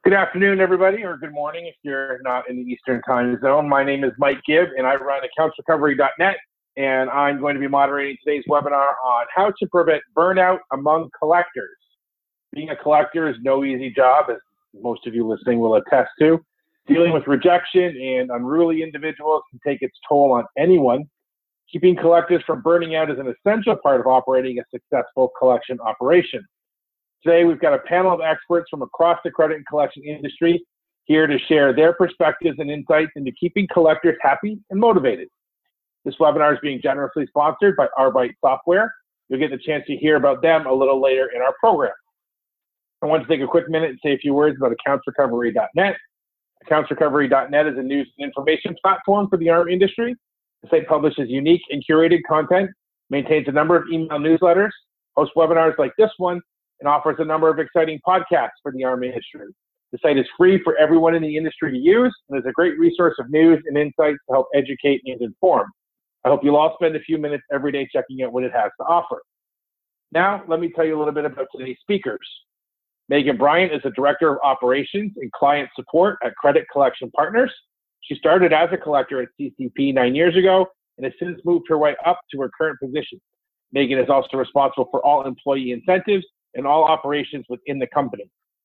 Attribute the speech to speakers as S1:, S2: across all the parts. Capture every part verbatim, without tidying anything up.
S1: Good afternoon, everybody, or good morning if you're not in the Eastern time zone. My name is Mike Gibb, and I run accounts recovery dot net, and I'm going to be moderating today's webinar on how to prevent burnout among collectors. Being a collector is no easy job, as most of you listening will attest to. Dealing with rejection and unruly individuals can take its toll on anyone. Keeping collectors from burning out is an essential part of operating a successful collection operation. Today, we've got a panel of experts from across the credit and collection industry here to share their perspectives and insights into keeping collectors happy and motivated. This webinar is being generously sponsored by Arbite Software. You'll get the chance to hear about them a little later in our program. I want to take a quick minute and say a few words about accounts recovery dot net. accounts recovery dot net is a news and information platform for the A R M industry. The site publishes unique and curated content, maintains a number of email newsletters, hosts webinars like this one, and offers a number of exciting podcasts for the A R M industry. The site is free for everyone in the industry to use, and is a great resource of news and insights to help educate and inform. I hope you'll all spend a few minutes every day checking out what it has to offer. Now, let me tell you a little bit about today's speakers. Megan Bryant is the Director of Operations and Client Support at Credit Collection Partners. She started as a collector at C C P nine years ago and has since moved her way up to her current position. Megan is also responsible for all employee incentives and all operations within the company.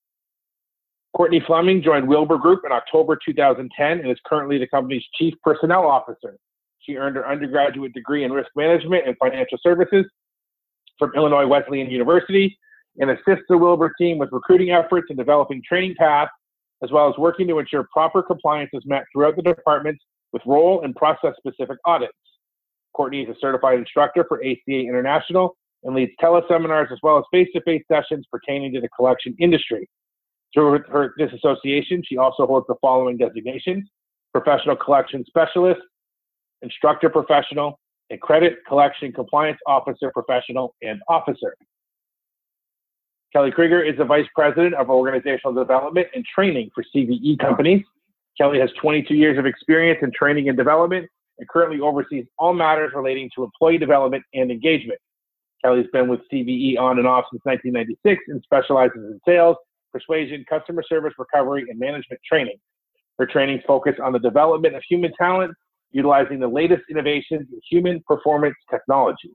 S1: Courtney Fleming joined Wilbur Group in October two thousand ten and is currently the company's Chief Personnel Officer. She earned her undergraduate degree in risk management and financial services from Illinois Wesleyan University and assists the Wilbur team with recruiting efforts and developing training paths, as well as working to ensure proper compliance is met throughout the departments with role and process-specific audits. Courtney is a certified instructor for A C A International and leads teleseminars as well as face-to-face sessions pertaining to the collection industry. Through her, her, this association, she also holds the following designations: Professional Collection Specialist, Instructor Professional, and Credit Collection Compliance Officer Professional and Officer. Kelly Krieger is the Vice President of Organizational Development and Training for C V E companies. Kelly has twenty-two years of experience in training and development and currently oversees all matters relating to employee development and engagement. Kelly's been with C V E on and off since nineteen ninety-six and specializes in sales, persuasion, customer service, recovery, and management training. Her trainings focus on the development of human talent, utilizing the latest innovations in human performance technology.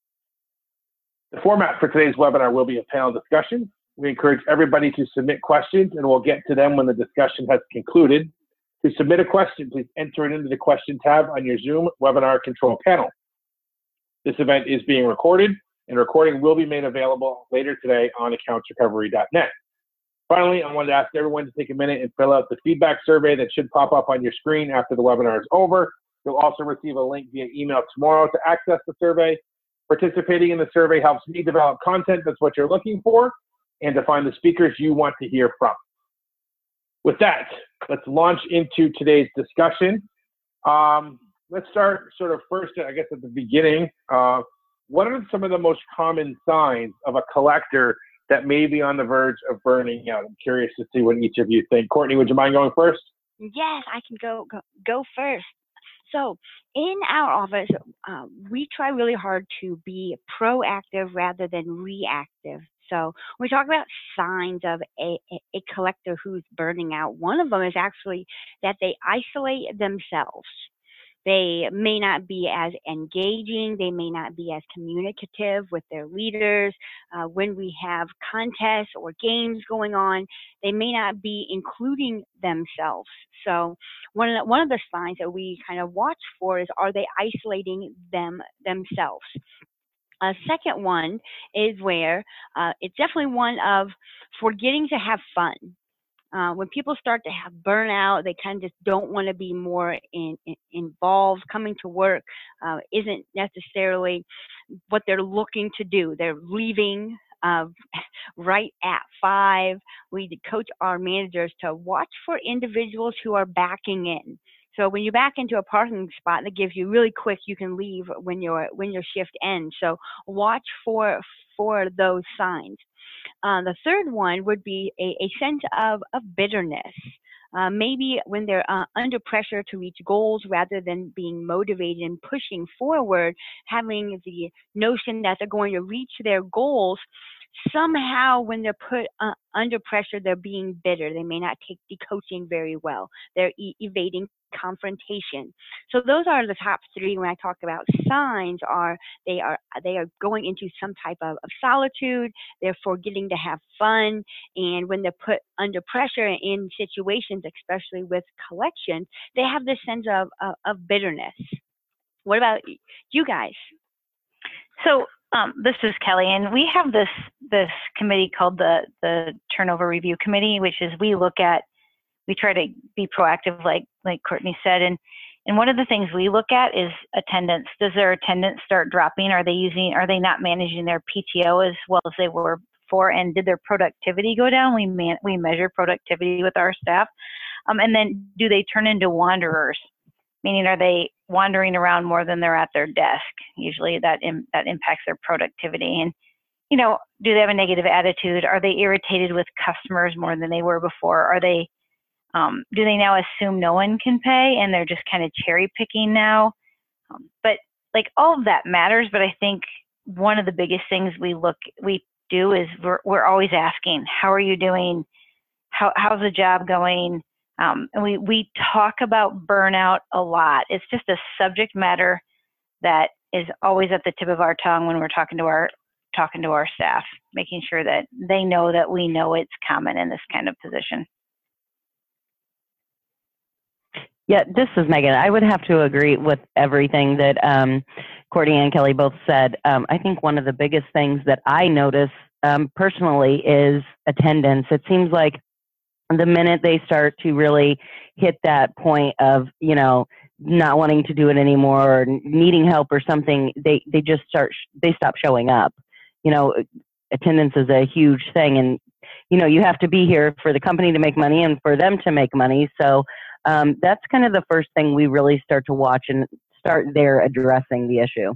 S1: The format for today's webinar will be a panel discussion. We encourage everybody to submit questions, and we'll get to them when the discussion has concluded. To submit a question, please enter it into the question tab on your Zoom webinar control panel. This event is being recorded, and a recording will be made available later today on accounts recovery dot net. Finally, I wanted to ask everyone to take a minute and fill out the feedback survey that should pop up on your screen after the webinar is over. You'll also receive a link via email tomorrow to access the survey. Participating in the survey helps me develop content that's what you're looking for and to find the speakers you want to hear from. With that, let's launch into today's discussion. Um, let's start sort of first, I guess, at the beginning. Uh, what are some of the most common signs of a collector that may be on the verge of burning out? I'm curious to see what each of you think. Courtney, would you mind going first?
S2: Yes, I can go go, go first. So in our office, uh, we try really hard to be proactive rather than reactive. So when we talk about signs of a, a, a collector who's burning out, one of them is actually that they isolate themselves. They may not be as engaging. They may not be as communicative with their leaders. Uh, when we have contests or games going on, they may not be including themselves. So one of the, one of the signs that we kind of watch for is, are they isolating them themselves? A second one is where uh, it's definitely one of forgetting to have fun. Uh, when people start to have burnout, they kind of just don't want to be more in, in, involved. Coming to work uh, isn't necessarily what they're looking to do. They're leaving uh, right at five. We coach our managers to watch for individuals who are backing in. So when you back into a parking spot, that gives you really quick, you can leave when your when your shift ends. So watch for for those signs. Uh, the third one would be a, a sense of, of bitterness. Uh, maybe when they're uh, under pressure to reach goals rather than being motivated and pushing forward, having the notion that they're going to reach their goals somehow when they're put uh, under pressure, they're being bitter. They may not take the coaching very well. They're e- evading confrontation. So those are the top three when I talk about signs. Are they are they are going into some type of, of solitude. They're forgetting to have fun, and when they're put under pressure in situations, especially with collections, they have this sense of of, of bitterness. What about you guys?
S3: So um, this is Kelly, and we have this this committee called the the Turnover Review Committee, which is we look at, we try to be proactive, like like Courtney said, and and one of the things we look at is attendance. Does their attendance start dropping? Are they using? Are they not managing their P T O as well as they were before? And did their productivity go down? We man, we measure productivity with our staff, um, and then do they turn into wanderers? Meaning, are they wandering around more than they're at their desk? Usually that Im that impacts their productivity. And, you know, do they have a negative attitude? Are they irritated with customers more than they were before? Are they, um, do they now assume no one can pay and they're just kind of cherry picking now? Um, but like all of that matters. But I think one of the biggest things we look, we do is we're, we're always asking, how are you doing? How, how's the job going? Um, and we, we talk about burnout a lot. It's just a subject matter that is always at the tip of our tongue when we're talking to our talking to our staff, making sure that they know that we know it's common in this kind of position.
S4: Yeah, this is Megan. I would have to agree with everything that um, Courtney and Kelly both said. Um, I think one of the biggest things that I notice um, personally is attendance. It seems like the minute they start to really hit that point of, you know, not wanting to do it anymore or needing help or something, they, they just start, they stop showing up. You know, attendance is a huge thing. And, you know, you have to be here for the company to make money and for them to make money. So um, that's kind of the first thing we really start to watch and start there addressing the issue.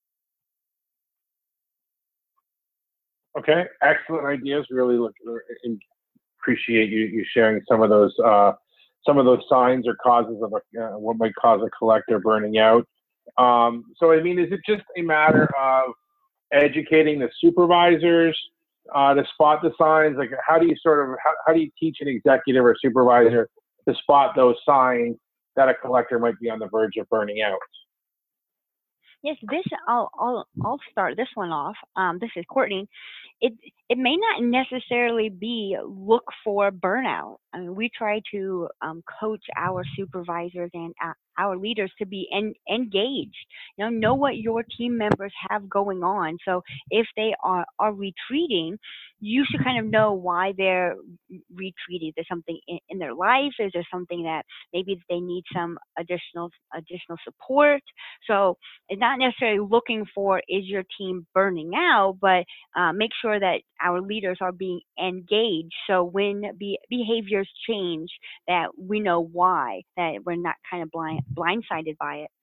S1: Okay, excellent ideas. Really look and appreciate you, you sharing some of those uh, some of those signs or causes of a, uh, what might cause a collector burning out. Um, so, I mean, is it just a matter of educating the supervisors uh, to spot the signs? Like, how do you sort of how, how do you teach an executive or supervisor to spot those signs that a collector might be on the verge of burning out?
S2: Yes, this I'll I'll I'll start this one off. Um, this is Courtney. It it may not necessarily be look for burnout. I mean, we try to um, coach our supervisors and uh, our leaders to be en engaged. You know, know what your team members have going on. So if they are are retreating, you should kind of know why they're retreating. There's something in, in their life. Is there something that maybe they need some additional additional support? So it's not necessarily looking for is your team burning out, but uh, make sure that our leaders are being engaged. So when be behaviors change, that we know why, that we're not kind of blind blindsided by it.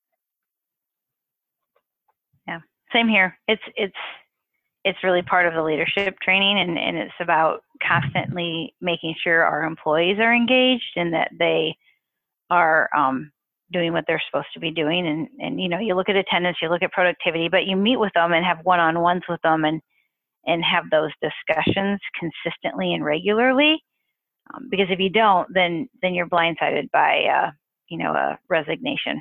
S3: Yeah, same here. It's it's it's really part of the leadership training, and, and it's about constantly making sure our employees are engaged and that they are um, doing what they're supposed to be doing. And, and, you know, you look at attendance, you look at productivity, but you meet with them and have one-on-ones with them and, and have those discussions consistently and regularly. Um, because if you don't, then, then you're blindsided by, uh, you know, a resignation.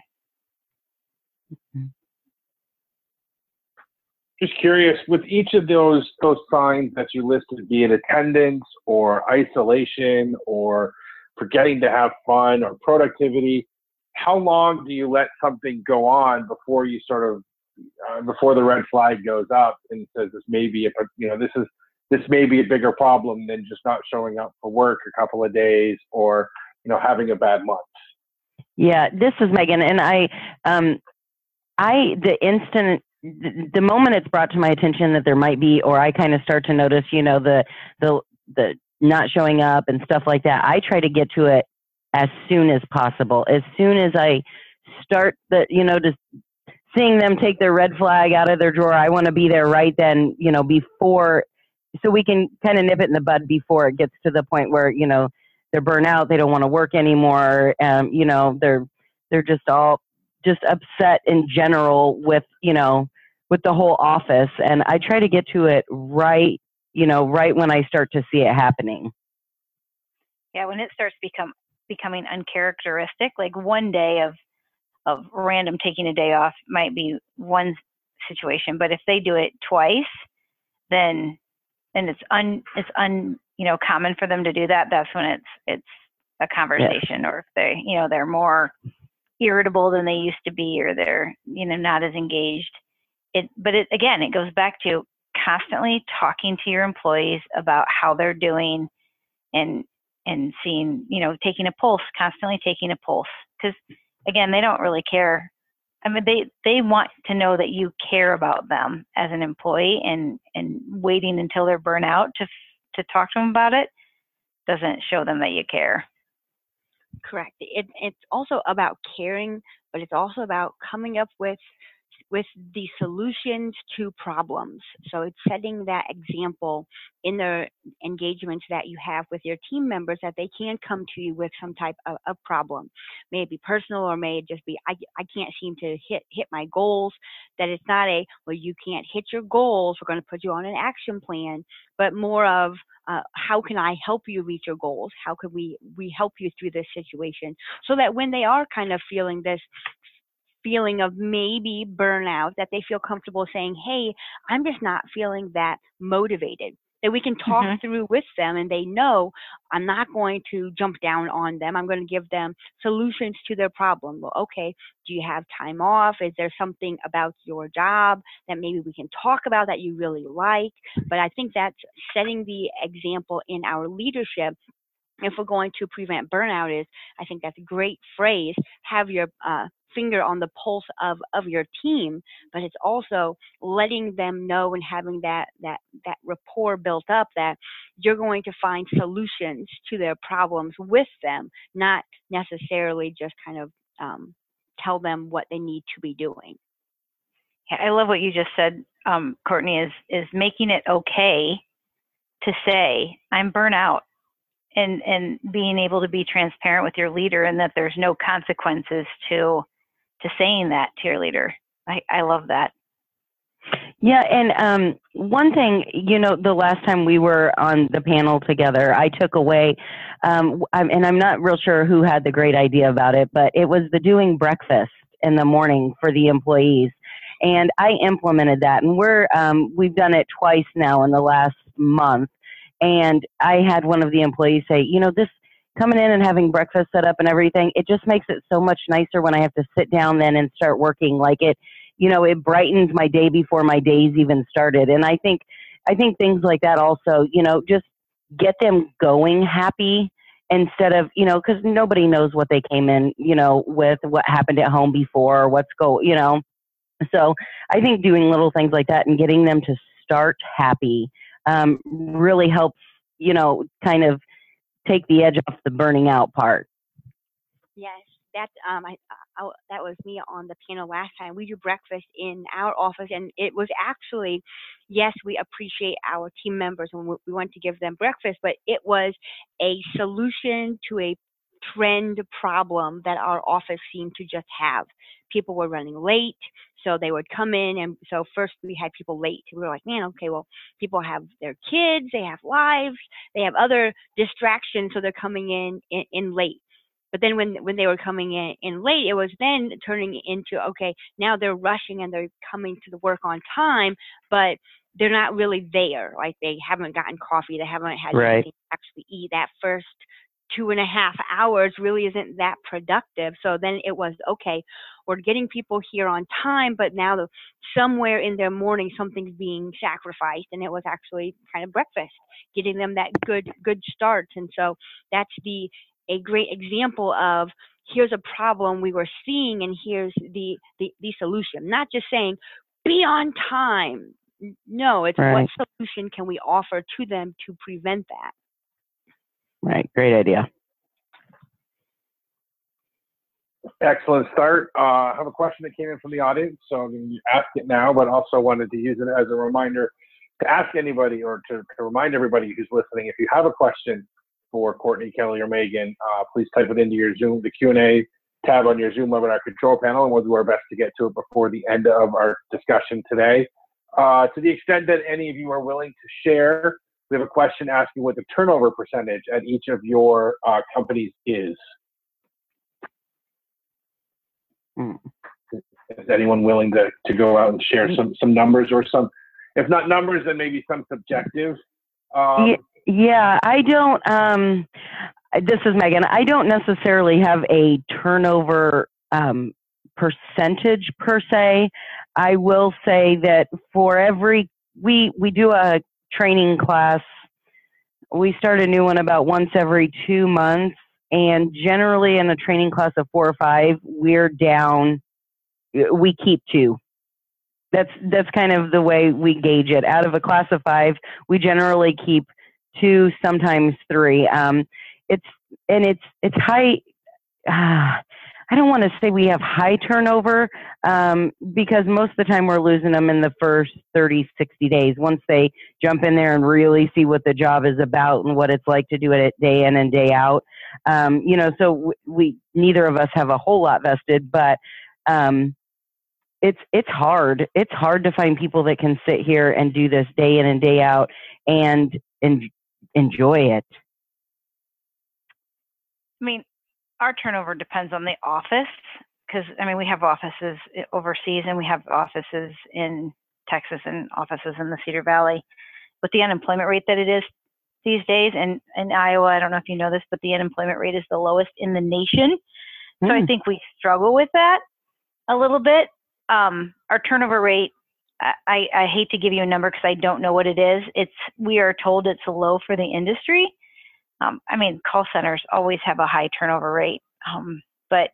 S1: Just curious, with each of those those signs that you listed, be it attendance or isolation or forgetting to have fun or productivity, how long do you let something go on before you sort of uh, before the red flag goes up and says this may be a you know this is this may be a bigger problem than just not showing up for work a couple of days or you know having a bad month?
S4: Yeah, this is Megan, and I um I the instant the moment it's brought to my attention that there might be, or I kind of start to notice, you know, the the the not showing up and stuff like that, I try to get to it as soon as possible. As soon as I start the, you know, just seeing them take their red flag out of their drawer, I want to be there right then, you know, before, so we can kind of nip it in the bud before it gets to the point where, you know, they're burnt out, they don't want to work anymore, um, you know, they're they're just all just upset in general with, you know, with the whole office. And I try to get to it right you know, right when I start to see it happening.
S3: Yeah, when it starts become becoming uncharacteristic, like one day of of random taking a day off might be one situation, but if they do it twice, then and it's un it's un you know common for them to do that, that's when it's it's a conversation. Yeah. Or if they you know they're more irritable than they used to be, or they're you know not as engaged. It but it again it goes back to constantly talking to your employees about how they're doing, and and seeing you know taking a pulse, constantly taking a pulse, because again, they don't really care. I mean, they, they want to know that you care about them as an employee, and, and waiting until they're burnt out to, to talk to them about it doesn't show them that you care.
S2: Correct. It, it's also about caring, but it's also about coming up with with the solutions to problems. So it's setting that example in the engagements that you have with your team members, that they can come to you with some type of, of problem. May it be personal, or may it just be, I, I can't seem to hit, hit my goals. That it's not a, well, you can't hit your goals, we're going to put you on an action plan, but more of, uh, how can I help you reach your goals? How can we, we help you through this situation? So that when they are kind of feeling this feeling of maybe burnout, that they feel comfortable saying, hey, I'm just not feeling that motivated. That we can talk mm-hmm. through with them, and they know I'm not going to jump down on them. I'm going to give them solutions to their problem. Well, okay, do you have time off? Is there something about your job that maybe we can talk about that you really like? But I think that's setting the example in our leadership. If we're going to prevent burnout, is I think that's a great phrase, have your uh, finger on the pulse of, of your team, but it's also letting them know and having that, that, that rapport built up, that you're going to find solutions to their problems with them, not necessarily just kind of um, tell them what they need to be doing.
S3: Yeah, I love what you just said, um, Courtney, is, is making it okay to say, I'm burnt out. And, and being able to be transparent with your leader, and that there's no consequences to to saying that to your leader. I, I love that.
S4: Yeah, and um, one thing, you know, the last time we were on the panel together, I took away, um, and I'm not real sure who had the great idea about it, but it was the doing breakfast in the morning for the employees. And I implemented that, and we're um, we've done it twice now in the last month. And I had one of the employees say, you know, this coming in and having breakfast set up and everything, it just makes it so much nicer when I have to sit down then and start working. Like it, you know, it brightens my day before my days even started. And I think, I think things like that also, you know, just get them going happy instead of, you know, because nobody knows what they came in, you know, with what happened at home before, or what's go, you know. So I think doing little things like that and getting them to start happy um, really helps, you know, kind of take the edge off the burning out part.
S2: Yes, that's um, I, I, that was me on the panel last time. We do breakfast in our office, and it was actually, yes, we appreciate our team members and we want to give them breakfast, but it was a solution to a trend problem that our office seemed to just have. People were running late, so they would come in, and so first we had people late. We were like, man, okay, well, people have their kids, they have lives, they have other distractions, so they're coming in in, in late. But then when when they were coming in, in late, it was then turning into, okay, now they're rushing and they're coming to the work on time, but they're not really there. Like they haven't gotten coffee, they haven't had
S4: right.
S2: anything to actually eat. That first two and a half hours really isn't that productive. So then it was, okay, we're getting people here on time, but now the, somewhere in their morning, something's being sacrificed. And it was actually kind of breakfast, getting them that good, good start. And so that's the, a great example of, here's a problem we were seeing, and here's the, the, the solution. Not just saying, be on time. No, it's
S4: right.
S2: what solution can we offer to them to prevent that?
S4: Right. Great idea.
S1: Excellent start. Uh, I have a question that came in from the audience, so I'm going to ask it now, but also wanted to use it as a reminder to ask anybody, or to, to remind everybody who's listening, if you have a question for Courtney, Kelly, or Megan, uh, please type it into your Zoom, the Q and A tab on your Zoom webinar control panel, and we'll do our best to get to it before the end of our discussion today. Uh, to the extent that any of you are willing to share, we have a question asking what the turnover percentage at each of your uh, companies is.
S4: Hmm.
S1: Is anyone willing to, to go out and share some, some numbers or some, if not numbers, then maybe some subjective? Um,
S4: yeah, I don't, um, this is Megan. I don't necessarily have a turnover um, percentage per se. I will say that for every, we, we do a training class. We start a new one about once every two months. And generally in a training class of four or five, we're down, we keep two. That's, that's kind of the way we gauge it. Out of a class of five, we generally keep two, sometimes three. Um, it's, and it's, it's high, uh, I don't want to say we have high turnover, um, because most of the time we're losing them in the first thirty, sixty days. Once they jump in there and really see what the job is about and what it's like to do it day in and day out. Um, you know, so we, neither of us have a whole lot vested, but, um, it's, it's hard. It's hard to find people that can sit here and do this day in and day out and, and enjoy it.
S3: I mean, our turnover depends on the office because, I mean, we have offices overseas and we have offices in Texas and offices in the Cedar Valley. With the unemployment rate that it is these days, and in Iowa, I don't know if you know this, but the unemployment rate is the lowest in the nation. Mm. So I think we struggle with that a little bit. Um, our turnover rate, I, I hate to give you a number because I don't know what it is. It's, we are told it's low for the industry. Um, I mean, call centers always have a high turnover rate, um, but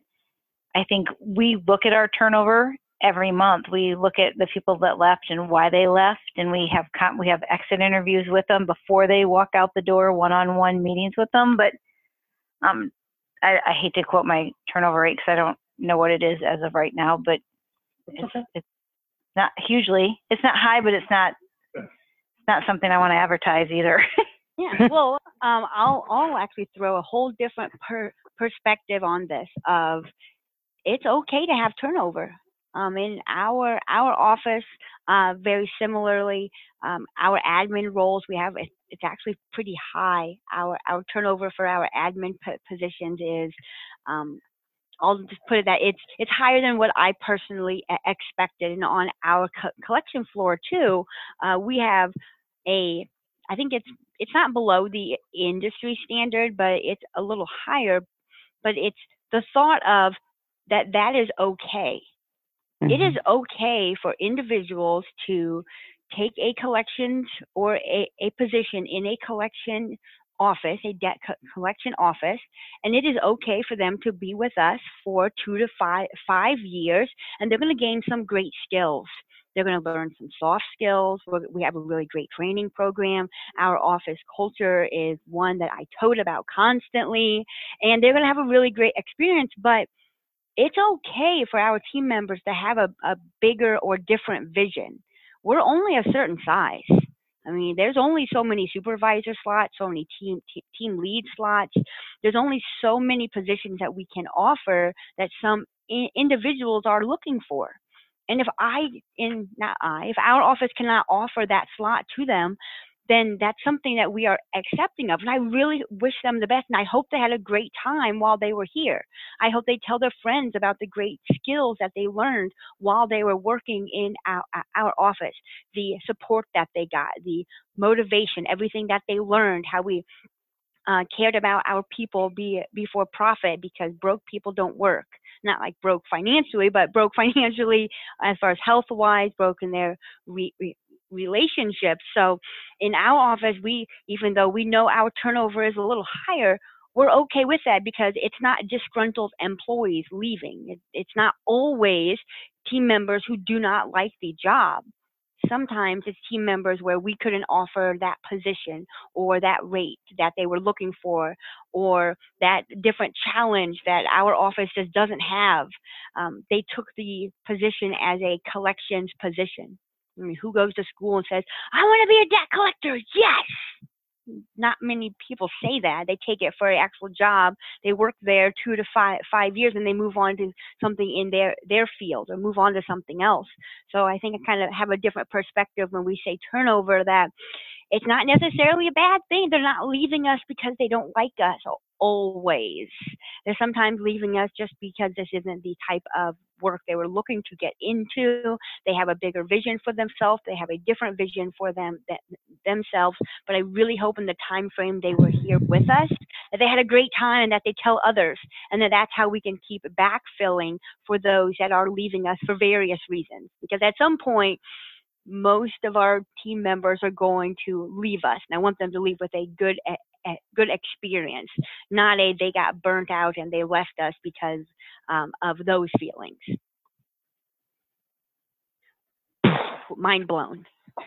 S3: I think we look at our turnover every month. We look at the people that left and why they left, and we have we have exit interviews with them before they walk out the door, one-on-one meetings with them. But um, I, I hate to quote my turnover rate because I don't know what it is as of right now, but it's, okay. It's not hugely. It's not high, but it's not it's not something I want to advertise either.
S2: Yeah, well, um, I'll I'll actually throw a whole different per perspective on this. Of it's okay to have turnover. Um, in our our office, uh, very similarly, um, our admin roles we have it's, it's actually pretty high. Our our turnover for our admin positions is, um, I'll just put it that it's it's higher than what I personally expected. And on our co collection floor too, uh, we have a I think it's it's not below the industry standard, but it's a little higher. But it's the thought of that that is okay. Mm-hmm. It is okay for individuals to take a collections or a, a position in a collection office, a debt co collection office, and it is okay for them to be with us for two to five five years, and they're going to gain some great skills. They're going to learn some soft skills. We have a really great training program. Our office culture is one that I tote about constantly, and they're going to have a really great experience. But it's okay for our team members to have a, a bigger or different vision. We're only a certain size. I mean, there's only so many supervisor slots, so many team team lead slots. There's only so many positions that we can offer that some I- individuals are looking for. And if I, in not I, if our office cannot offer that slot to them, then that's something that we are accepting of. And I really wish them the best. And I hope they had a great time while they were here. I hope they tell their friends about the great skills that they learned while they were working in our, our office, the support that they got, the motivation, everything that they learned, how we uh, cared about our people be, before profit, because broke people don't work. Not like broke financially, but broke financially as far as health-wise, broke in their re, re, relationships. So in our office, we, even though we know our turnover is a little higher, we're okay with that because it's not disgruntled employees leaving. It, it's not always team members who do not like the job. Sometimes it's team members where we couldn't offer that position or that rate that they were looking for, or that different challenge that our office just doesn't have. Um, they took the position as a collections position. I mean, who goes to school and says, I want to be a debt collector? Yes. not many people say that. They take it for an actual job. They work there two to five five years, and they move on to something in their their field or move on to something else. So I think I kind of have a different perspective when we say turnover, that it's not necessarily a bad thing. They're not leaving us because they don't like us always. They're sometimes leaving us just because this isn't the type of work they were looking to get into. They have a bigger vision for themselves. They have a different vision for them that, themselves. But I really hope in the time frame they were here with us, that they had a great time and that they tell others, and that that's how we can keep backfilling for those that are leaving us for various reasons. Because at some point, most of our team members are going to leave us, and I want them to leave with a good a, a good experience, not a they got burnt out and they left us because um, of those feelings. Mind blown.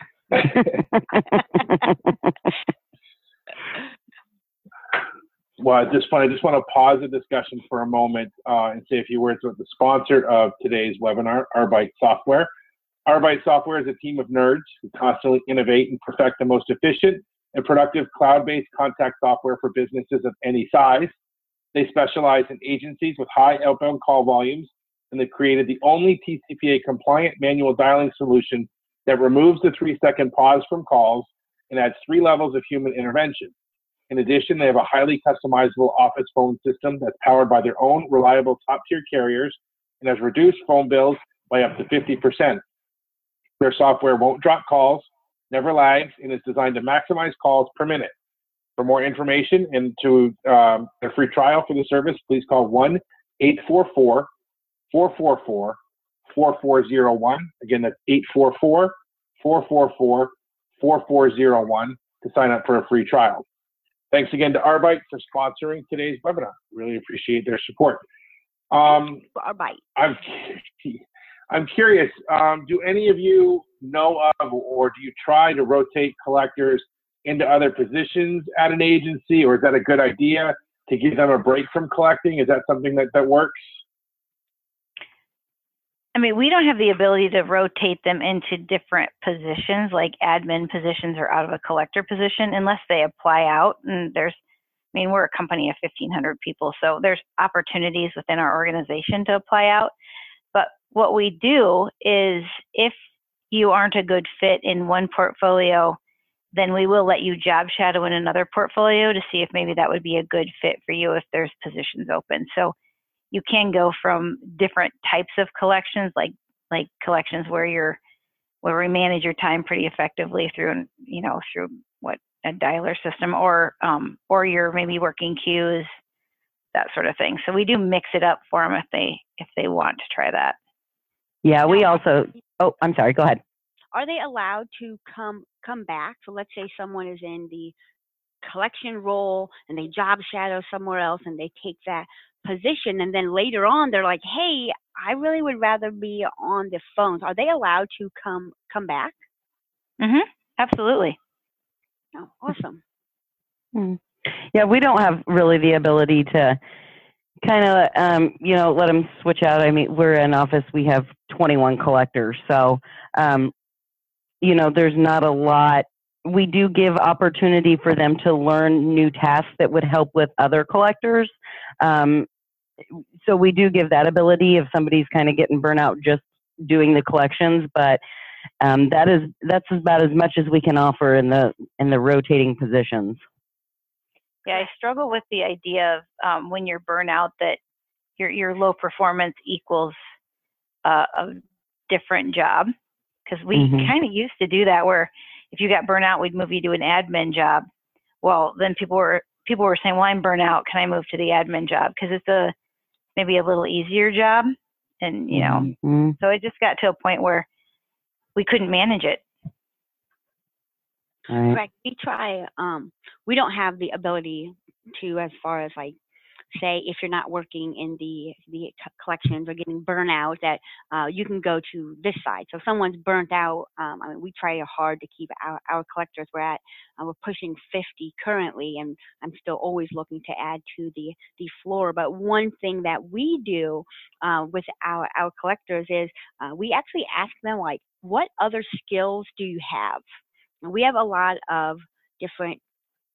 S1: Well, at this point, I just want to pause the discussion for a moment uh, and say a few words about the sponsor of today's webinar, Arbite Software. Arbite Software is a team of nerds who constantly innovate and perfect the most efficient and productive cloud-based contact software for businesses of any size. They specialize in agencies with high outbound call volumes, and they've created the only T C P A-compliant manual dialing solution that removes the three-second pause from calls and adds three levels of human intervention. In addition, they have a highly customizable office phone system that's powered by their own reliable top-tier carriers and has reduced phone bills by up to fifty percent. Their software won't drop calls, never lags, and is designed to maximize calls per minute. For more information and to um, a free trial for the service, please call one eight four four, four four four, four four zero one. Again, that's eight four four, four four four, four four zero one to sign up for a free trial. Thanks again to Arbite for sponsoring today's webinar. Really appreciate their support. Um,
S2: Arbite.
S1: I'm, I'm curious, um, do any of you know of, or do you try to rotate collectors into other positions at an agency, or is that a good idea to give them a break from collecting? Is that something that, that works?
S3: I mean, we don't have the ability to rotate them into different positions, like admin positions or out of a collector position, unless they apply out. And there's, I mean, we're a company of fifteen hundred people, so there's opportunities within our organization to apply out. But what we do is, if you aren't a good fit in one portfolio, then we will let you job shadow in another portfolio to see if maybe that would be a good fit for you if there's positions open. So you can go from different types of collections, like like collections where you're where we manage your time pretty effectively through, you know, through what a dialer system, or um, or you're maybe working queues, that sort of thing. So we do mix it up for them if they if they want to try that.
S4: Yeah, we also. Oh, I'm sorry. Go ahead.
S2: Are they allowed to come come back? So let's say someone is in the collection role and they job shadow somewhere else and they take that position, and then later on they're like, hey, I really would rather be on the phones. Are they allowed to come come back?
S3: Mm-hmm. Absolutely.
S2: Oh, awesome.
S4: Hmm. Yeah, we don't have really the ability to kind of, um, you know, let them switch out. I mean, we're an office, we have twenty-one collectors. So, um, you know, there's not a lot. We do give opportunity for them to learn new tasks that would help with other collectors. Um, so we do give that ability if somebody's kind of getting burnt out just doing the collections, but um, that is, that's about as much as we can offer in the, in the rotating positions.
S3: Yeah, I struggle with the idea of um, when you're burnout that your your low performance equals uh, a different job, because we mm-hmm. kind of used to do that, where if you got burnout, we'd move you to an admin job. Well, then people were people were saying, well, I'm burnout, can I move to the admin job? Because it's a maybe a little easier job, and you know, mm-hmm. so it just got to a point where we couldn't manage it.
S2: Right. Correct. We try. Um, we don't have the ability to, as far as like, say, if you're not working in the the collections or getting burnout, that uh, you can go to this side. So if someone's burnt out, um, I mean, we try hard to keep our, our collectors. We're at uh, we're pushing fifty currently, and I'm still always looking to add to the the floor. But one thing that we do uh, with our our collectors is uh, we actually ask them, like, what other skills do you have? We have a lot of different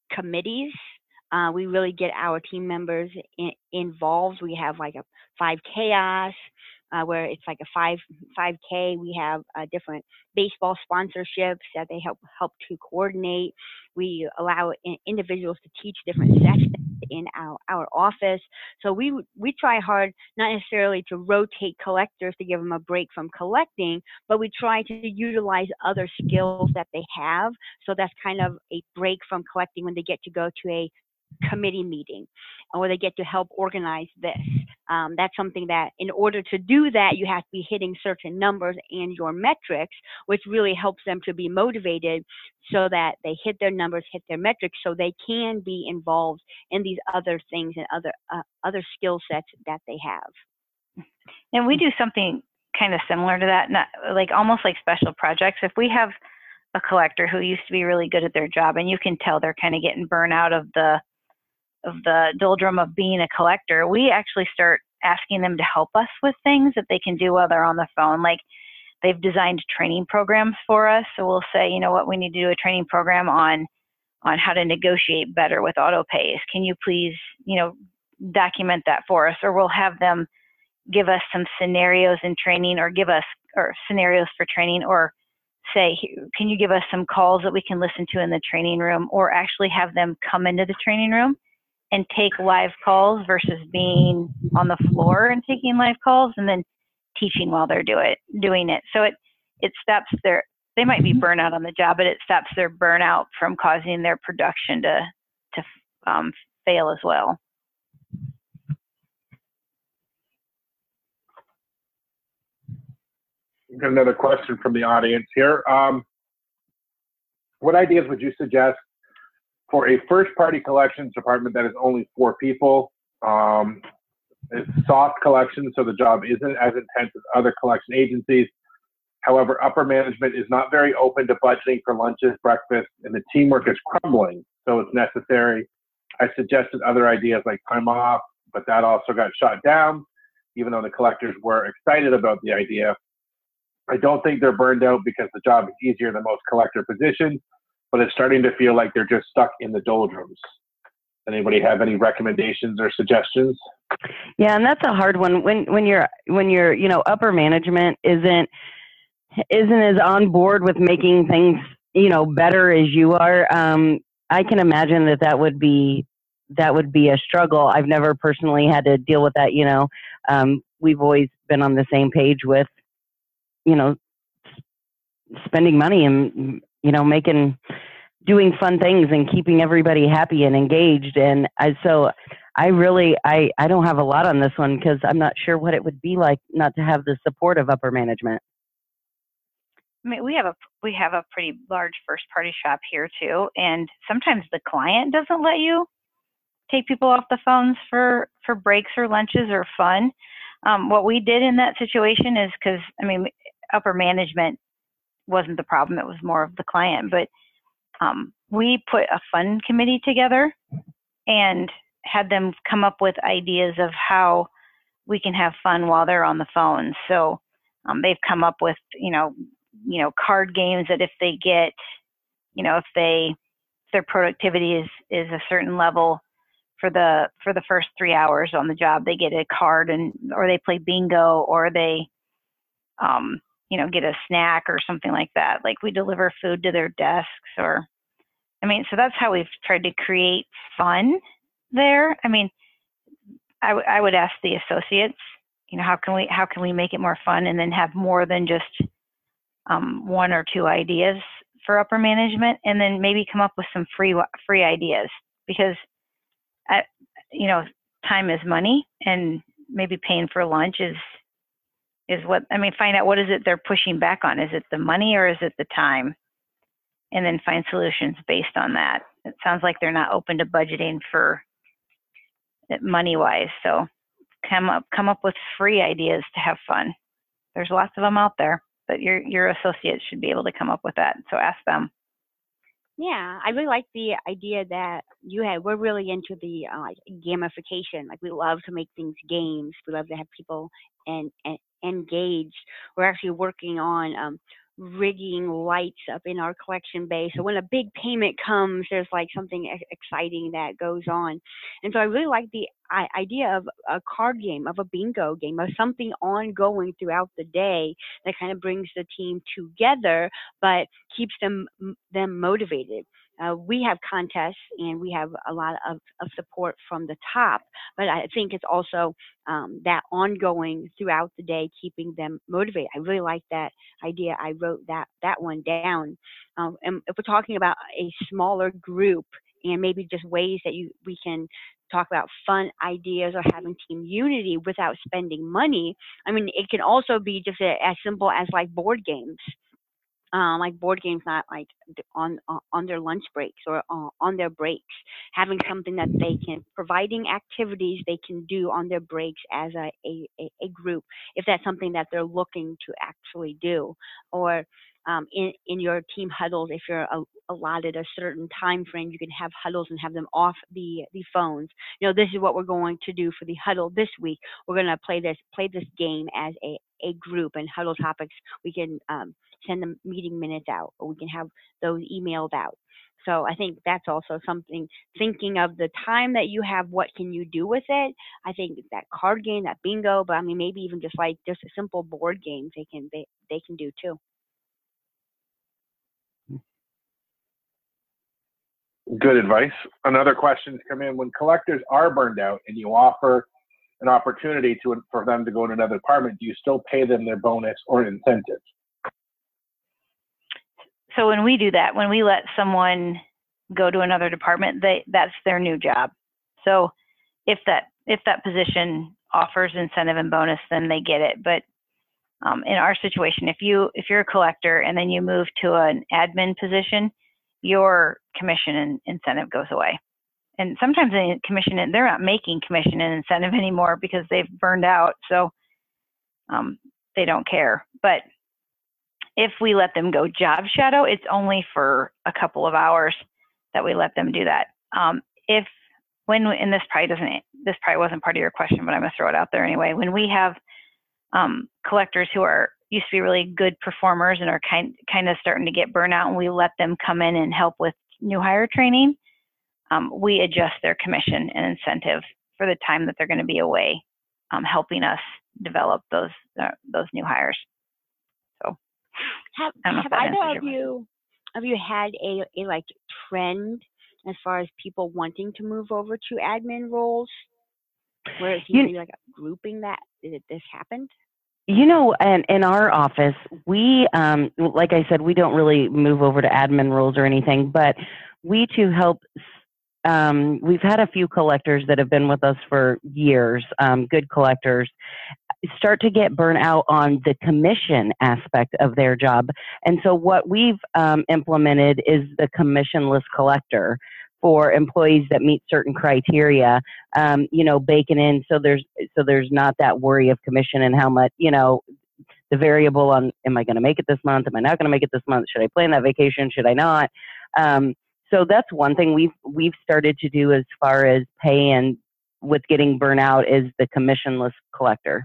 S2: committees. Uh, we really get our team members in, involved. We have like a five chaos, uh, where it's like a five five K. We have uh, different baseball sponsorships that they help help to coordinate. We allow in, individuals to teach different sessions in our, our office. So we we try hard not necessarily to rotate collectors to give them a break from collecting, but we try to utilize other skills that they have. So that's kind of a break from collecting when they get to go to a committee meeting or they get to help organize this. Um, that's something that in order to do that, you have to be hitting certain numbers and your metrics, which really helps them to be motivated so that they hit their numbers, hit their metrics, so they can be involved in these other things and other uh, other skill sets that they have.
S3: And we do something kind of similar to that, not like almost like special projects. If we have a collector who used to be really good at their job, and you can tell they're kind of getting burnt out of the of the doldrum of being a collector, we actually start asking them to help us with things that they can do while they're on the phone. Like they've designed training programs for us. So we'll say, you know what, we need to do a training program on on how to negotiate better with auto pays. Can you please, you know, document that for us? Or we'll have them give us some scenarios in training, or give us or scenarios for training, or say, can you give us some calls that we can listen to in the training room, or actually have them come into the training room and take live calls versus being on the floor and taking live calls and then teaching while they're do it, doing it. So it, it stops their, they might be burnout on the job, but it stops their burnout from causing their production to, to um, fail as well.
S1: We've got another question from the audience here. Um, what ideas would you suggest for a first-party collections department that is only four people? Um, it's soft collections, so the job isn't as intense as other collection agencies. However, upper management is not very open to budgeting for lunches, breakfast, and the teamwork is crumbling, so it's necessary. I suggested other ideas like time off, but that also got shot down, even though the collectors were excited about the idea. I don't think they're burned out because the job is easier than most collector positions, but it's starting to feel like they're just stuck in the doldrums. Anybody have any recommendations or suggestions?
S4: Yeah, and that's a hard one. When when you're when you're you know upper management isn't isn't as on board with making things you know better as you are. Um, I can imagine that that would be that would be a struggle. I've never personally had to deal with that. You know, um, we've always been on the same page with you know spending money and you know making doing fun things and keeping everybody happy and engaged. And I, so I really, I, I don't have a lot on this one because I'm not sure what it would be like not to have the support of upper management.
S3: I mean, we have a we have a pretty large first party shop here too, and sometimes the client doesn't let you take people off the phones for for breaks or lunches or fun. Um, what we did in that situation is, because I mean, upper management wasn't the problem; it was more of the client. But um, we put a fun committee together and had them come up with ideas of how we can have fun while they're on the phone. So um, they've come up with, you know, you know, card games that if they get, you know, if they, if their productivity is, is a certain level for the, for the first three hours on the job, they get a card, and, or they play bingo, or they, um, you know, get a snack or something like that. Like we deliver food to their desks, or, I mean, so that's how we've tried to create fun there. I mean, I, w- I would ask the associates, you know, how can we, how can we make it more fun, and then have more than just um, one or two ideas for upper management, and then maybe come up with some free, free ideas, because, I, you know, time is money, and maybe paying for lunch is, is what, I mean, find out what is it they're pushing back on. Is it the money or is it the time? And then find solutions based on that. It sounds like they're not open to budgeting for it money-wise. So come up, come up with free ideas to have fun. There's lots of them out there, but your your associates should be able to come up with that. So ask them.
S2: Yeah, I really like the idea that you had. We're really into the uh, like gamification. Like we love to make things games. We love to have people and, and engaged. We're actually working on um, rigging lights up in our collection bay. So when a big payment comes, there's like something e- exciting that goes on. And so I really like the I- idea of a card game, of a bingo game, of something ongoing throughout the day that kind of brings the team together, but keeps them them motivated. Uh, we have contests and we have a lot of, of support from the top, but I think it's also um, that ongoing throughout the day, keeping them motivated. I really like that idea. I wrote that that one down. Um, and if we're talking about a smaller group and maybe just ways that you we can talk about fun ideas or having team unity without spending money, I mean, it can also be just a, as simple as like board games. Um, like board games, not like on on their lunch breaks or uh, on their breaks, having something that they can, providing activities they can do on their breaks as a, a, a group, if that's something that they're looking to actually do, or um, in, in your team huddles, if you're a, allotted a certain time frame, you can have huddles and have them off the, the phones. You know, this is what we're going to do for the huddle this week. We're going to play this, play this game as a, a group, and huddle topics. We can um, send them meeting minutes out, or we can have those emailed out. So I think that's also something, thinking of the time that you have, what can you do with it? I think that card game, that bingo, but I mean, maybe even just like just a simple board games they can, they, they can do too.
S1: Good advice. Another question's come in. When collectors are burned out and you offer an opportunity to for them to go to another department, do you still pay them their bonus or incentives?
S3: So when we do that, when we let someone go to another department, they that's their new job. So if that if that position offers incentive and bonus, then they get it. But um, in our situation, if you if you're a collector and then you move to an admin position, your commission and incentive goes away. And sometimes the commission, they're not making commission and incentive anymore because they've burned out, so um, they don't care. But if we let them go job shadow, it's only for a couple of hours that we let them do that. Um, if when and this probably doesn't this probably wasn't part of your question, but I'm gonna throw it out there anyway. When we have um, collectors who are used to be really good performers and are kind kind of starting to get burnout, and we let them come in and help with new hire training, um, we adjust their commission and incentive for the time that they're going to be away, um, helping us develop those uh, those new hires. So,
S2: have have either of you of you had a, a like trend as far as people wanting to move over to admin roles, where it seems to be like a grouping that that this happened?
S4: You know, and in our office, we, um, like I said, we don't really move over to admin roles or anything, but we to help, um, we've had a few collectors that have been with us for years, um, good collectors, start to get burnt out on the commission aspect of their job. And so what we've um, implemented is the commissionless collector for employees that meet certain criteria, um, you know, baking in so there's so there's not that worry of commission and how much, you know, the variable on, am I going to make it this month? Am I not going to make it this month? Should I plan that vacation? Should I not? Um, so that's one thing we've we've started to do as far as pay and with getting burnout is the commissionless collector.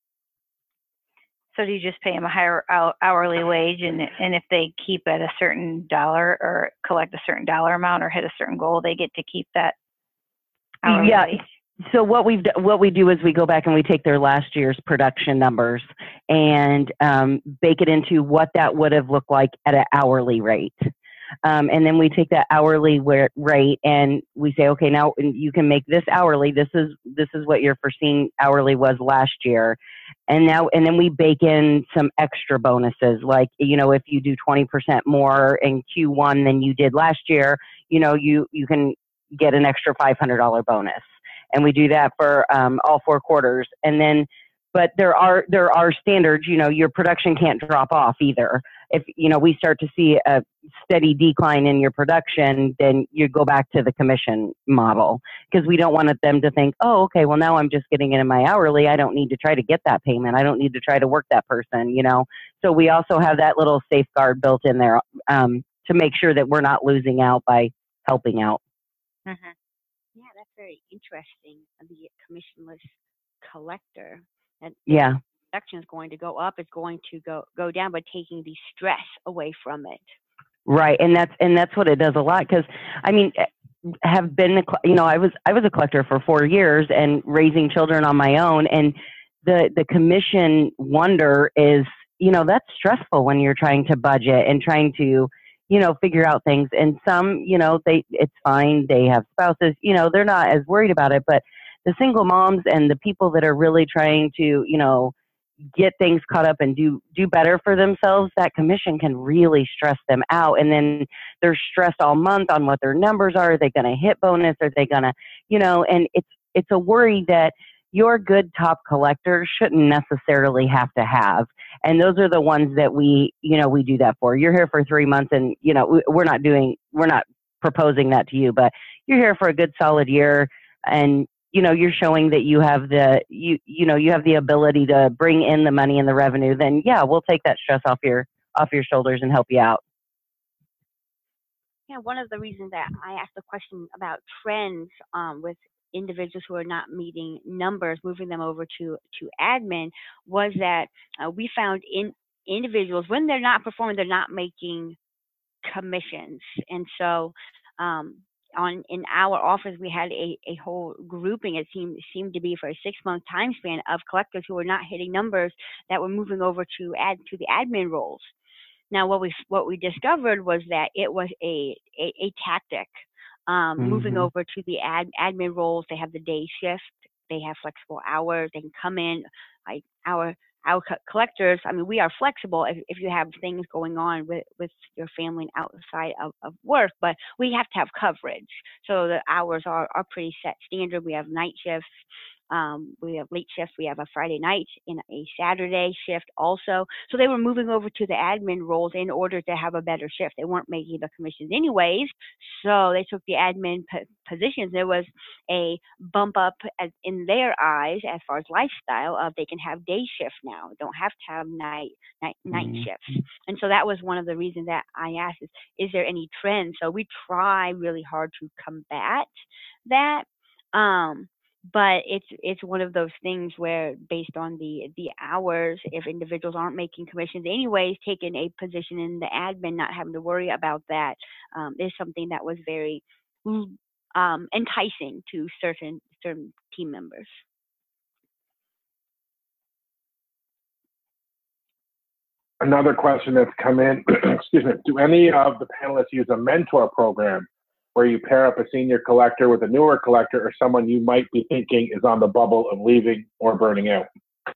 S3: So do you just pay them a higher hourly wage, and and if they keep at a certain dollar or collect a certain dollar amount or hit a certain goal, they get to keep that hourly
S4: yeah.
S3: wage?
S4: So what we've what we do is we go back and we take their last year's production numbers and um, bake it into what that would have looked like at an hourly rate. Um, and then we take that hourly rate and we say, okay, now you can make this hourly. This is this is what your foreseen hourly was last year, and now and then we bake in some extra bonuses, like you know, if you do twenty percent more in Q one than you did last year, you know, you you can get an extra five hundred dollar bonus, and we do that for um, all four quarters, and then. But there are there are standards. You know, your production can't drop off either. If you know we start to see a steady decline in your production, then you go back to the commission model because we don't want them to think, oh, okay, well now I'm just getting it in my hourly. I don't need to try to get that payment. I don't need to try to work that person. You know, so we also have that little safeguard built in there um, to make sure that we're not losing out by helping out.
S2: Mm-hmm. Yeah, that's very interesting. The commissionless collector. That,
S4: yeah.
S2: production is going to go up, it's going to go go down, but taking the stress away from it.
S4: Right, and that's and that's what it does a lot. Because I mean, have been you know I was I was a collector for four years and raising children on my own, and the the commission wonder is you know that's stressful when you're trying to budget and trying to you know figure out things. And some you know they it's fine, they have spouses, you know they're not as worried about it, but the single moms and the people that are really trying to you know get things caught up and do do better for themselves, that commission can really stress them out. And then they're stressed all month on what their numbers are. Are they going to hit bonus? Are they going to, you know, and it's it's a worry that your good top collector shouldn't necessarily have to have. And those are the ones that we, you know, we do that for. You're here for three months and, you know, we're not doing, we're not proposing that to you, but you're here for a good solid year and you know, you're showing that you have the, you, you know, you have the ability to bring in the money and the revenue, then yeah, we'll take that stress off your, off your shoulders and help you out.
S2: Yeah, one of the reasons that I asked the question about trends um, with individuals who are not meeting numbers, moving them over to, to admin, was that uh, we found in individuals, when they're not performing, they're not making commissions. And so, um, on in our office, we had a, a whole grouping. It seemed seemed to be for a six month time span of collectors who were not hitting numbers that were moving over to add to the admin roles. Now, what we what we discovered was that it was a a, a tactic. Um, mm-hmm. Moving over to the ad, admin roles, they have the day shift, they have flexible hours, they can come in like our our collectors. I mean, we are flexible if, if you have things going on with, with your family and outside of, of work, but we have to have coverage. So the hours are, are pretty set standard. We have night shifts. Um, we have late shifts. We have a Friday night and a Saturday shift also. So they were moving over to the admin roles in order to have a better shift. They weren't making the commissions anyways, so they took the admin p- positions. There was a bump up as, in their eyes as far as lifestyle of they can have day shift now. Don't have to have night night night mm-hmm. shifts. And so that was one of the reasons that I asked is, is there any trend? So we try really hard to combat that. Um, But it's it's one of those things where, based on the the hours, if individuals aren't making commissions anyways, taking a position in the admin, not having to worry about that, um, is something that was very um, enticing to certain certain team members.
S1: Another question that's come in, excuse me, do any of the panelists use a mentor program where you pair up a senior collector with a newer collector or someone you might be thinking is on the bubble of leaving or burning out?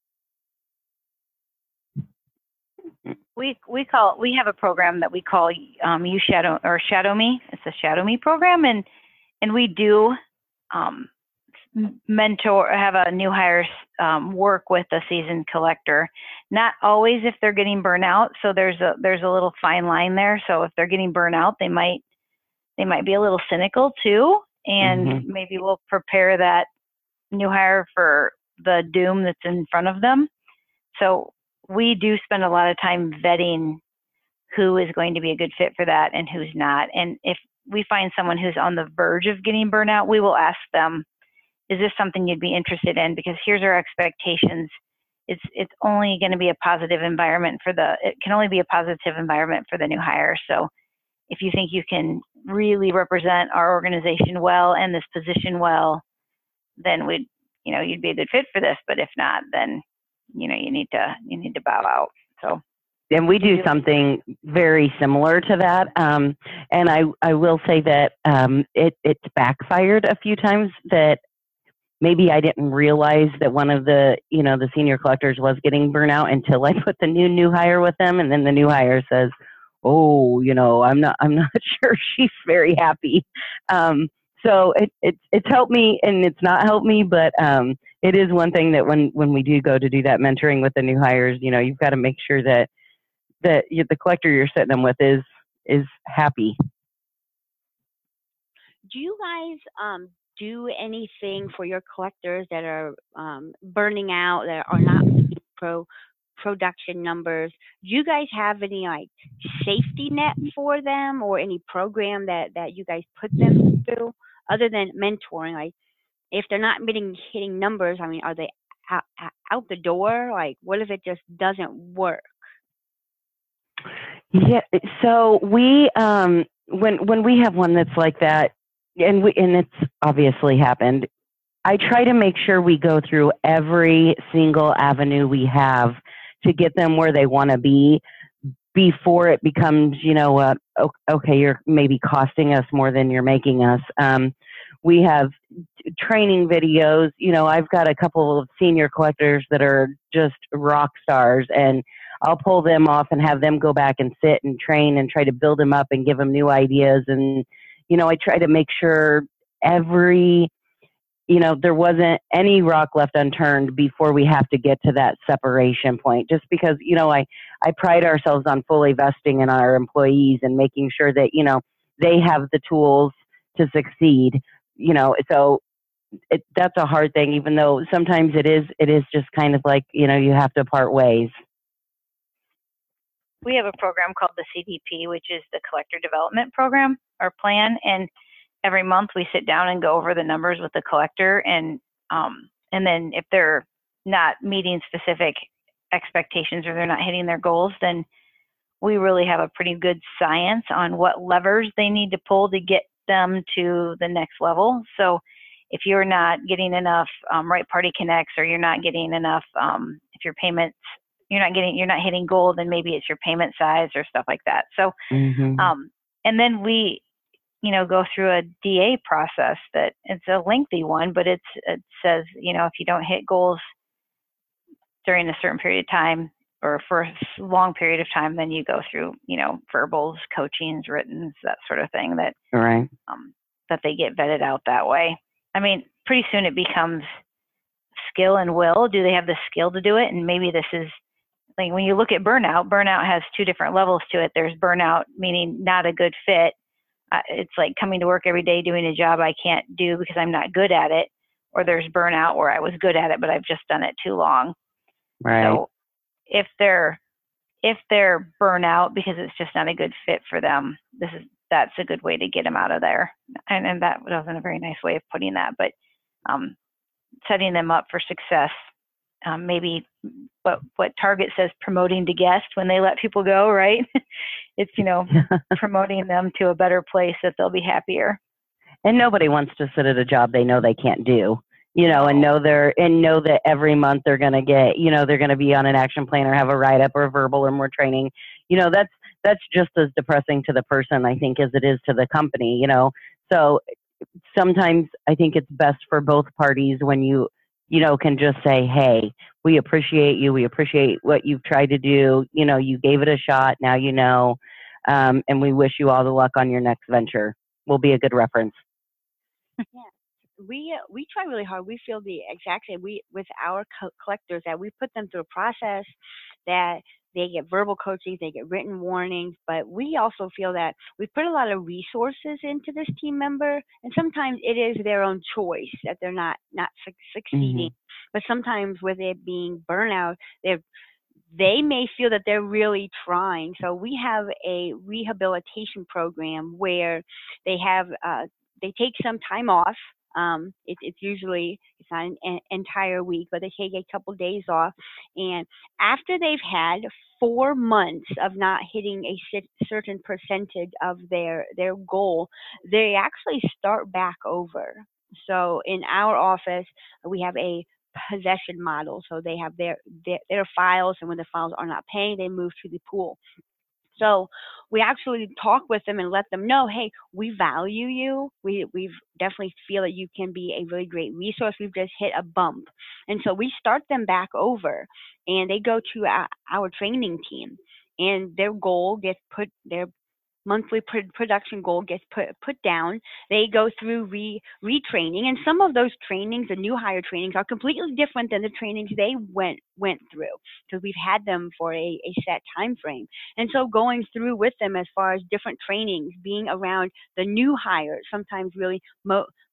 S3: We we call we have a program that we call um, You Shadow or Shadow Me. It's a Shadow Me program, and and we do um, mentor have a new hire um, work with a seasoned collector. Not always if they're getting burnout. So there's a there's a little fine line there. So if they're getting burnout, they might they might be a little cynical too, and mm-hmm. maybe we'll prepare that new hire for the doom that's in front of them. So we do spend a lot of time vetting who is going to be a good fit for that and who's not. And if we find someone who's on the verge of getting burnout, we will ask them, is this something you'd be interested in? Because here's our expectations. It's it's only going to be a positive environment for the, it can only be a positive environment for the new hire. So if you think you can really represent our organization well and this position well, then we'd, you know, you'd be a good fit for this. But if not, then, you know, you need to, you need to bow out. So.
S4: And we do something very similar to that. Um, and I, I will say that um, it, it's backfired a few times, that maybe I didn't realize that one of the, you know, the senior collectors was getting burnout until I put the new new hire with them. And then the new hire says, oh, you know, I'm not, I'm not sure she's very happy. Um, so it, it, it's helped me and it's not helped me, but um, it is one thing that when, when we do go to do that mentoring with the new hires, you know, you've got to make sure that, that you, the collector you're sitting them with is, is happy.
S2: Do you guys um, do anything for your collectors that are um, burning out, that are not pro production numbers? Do you guys have any like safety net for them, or any program that, that you guys put them through other than mentoring? Like if they're not hitting hitting numbers, I mean, are they out, out the door? Like, what if it just doesn't work?
S4: Yeah, so we um when when we have one that's like that, and we and it's obviously happened, I try to make sure we go through every single avenue we have to get them where they want to be before it becomes, you know, uh, okay, you're maybe costing us more than you're making us. Um, we have training videos. You know, I've got a couple of senior collectors that are just rock stars, and I'll pull them off and have them go back and sit and train and try to build them up and give them new ideas. And, you know, I try to make sure every, you know, there wasn't any rock left unturned before we have to get to that separation point. Just because, you know, I, I pride ourselves on fully vesting in our employees and making sure that, you know, they have the tools to succeed, you know, so it, that's a hard thing, even though sometimes it is, it is just kind of like, you know, you have to part ways.
S3: We have a program called the C D P, which is the Collector Development Program or Plan, and every month we sit down and go over the numbers with the collector, and um, and then if they're not meeting specific expectations or they're not hitting their goals, then we really have a pretty good science on what levers they need to pull to get them to the next level. So if you're not getting enough um, right party connects, or you're not getting enough, um, if your payments, you're not getting, you're not hitting goal, then maybe it's your payment size or stuff like that. So,
S4: Mm-hmm.
S3: um, and then we, you know, go through a D A process that it's a lengthy one, but it's, it says, you know, if you don't hit goals during a certain period of time or for a long period of time, then you go through, you know, verbals, coachings, writtens, that sort of thing, that,
S4: Right.
S3: um, that they get vetted out that way. I mean, pretty soon it becomes skill and will. Do they have the skill to do it? And maybe this is, like, when you look at burnout, burnout has two different levels to it. There's burnout, meaning not a good fit. Uh, it's like coming to work every day doing a job I can't do because I'm not good at it. Or there's burnout where I was good at it, but I've just done it too long.
S4: Right.
S3: So if they're, if they're burnout because it's just not a good fit for them, this is, that's a good way to get them out of there. And, and that wasn't a very nice way of putting that, but um, setting them up for success. Um, maybe what what Target says, promoting to guest when they let people go, right? It's, you know, promoting them to a better place that they'll be happier.
S4: And nobody wants to sit at a job they know they can't do, you know, and know they're, and know that every month they're going to get, you know, they're going to be on an action plan or have a write up or a verbal or more training. You know, that's, that's just as depressing to the person, I think, as it is to the company, you know. So sometimes I think it's best for both parties when you, you know, can just say, hey, we appreciate you. We appreciate what you've tried to do. You know, you gave it a shot. Now you know, um, and we wish you all the luck on your next venture. Will be a good reference.
S2: Yeah, we uh, we try really hard. We feel the exact same. We with our co- collectors that we put them through a process that they get verbal coaching, they get written warnings, but we also feel that we put a lot of resources into this team member, and sometimes it is their own choice that they're not not su- succeeding. Mm-hmm. But sometimes with it being burnout, they're they may feel that they're really trying. So we have a rehabilitation program where they have uh, they take some time off. Um, it, it's usually it's not an, an entire week, but they take a couple days off. And after they've had four months of not hitting a certain percentage of their their goal, they actually start back over. So in our office, we have a possession model. So they have their, their their files, and when the files are not paying, they move to the pool. So we actually talk with them and let them know, hey, we value you. We we definitely feel that you can be a really great resource. We've just hit a bump. And so we start them back over, and they go to our, our training team, and their goal gets put, their monthly pr- production goal gets put put down. They go through re retraining, and some of those trainings, the new hire trainings, are completely different than the trainings they went went through, because we've had them for a, a set time frame. And so going through with them as far as different trainings, being around the new hires, sometimes really mo-